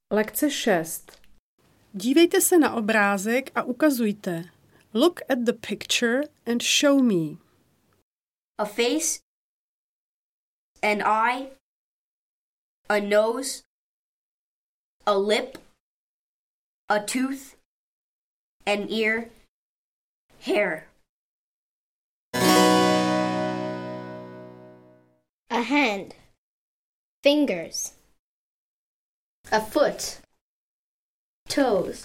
Lekce 6. Dívejte se na obrázek a ukazujte. Look at the picture and show me. A face, an eye, a nose, a lip, a tooth, an ear, hair. A hand, fingers. A foot, toes.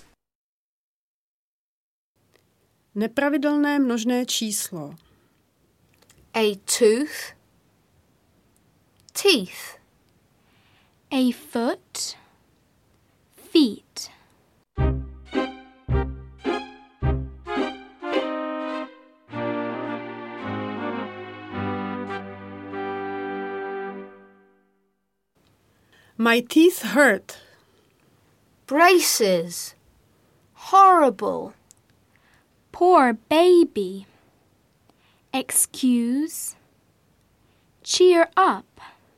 Nepravidelné množné číslo. A tooth, teeth. A foot, feet. My teeth hurt. Braces. Horrible. Poor baby. Excuse. Cheer up.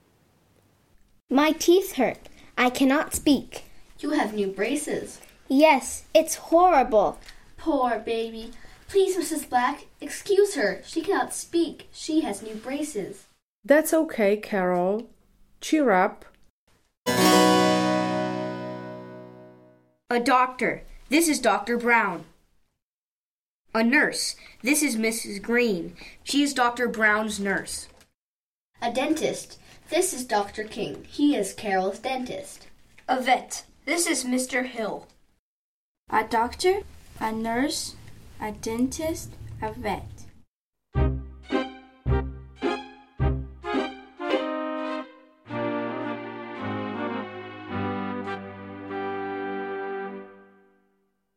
My teeth hurt. I cannot speak. You have new braces. Yes, it's horrible. Poor baby. Please, Mrs. Black, excuse her. She cannot speak. She has new braces. That's okay, Carol. Cheer up. A doctor. This is Dr. Brown. A nurse. This is Mrs. Green. She is Dr. Brown's nurse. A dentist. This is Dr. King. He is Carol's dentist. A vet. This is Mr. Hill. A doctor, a nurse, a dentist, a vet.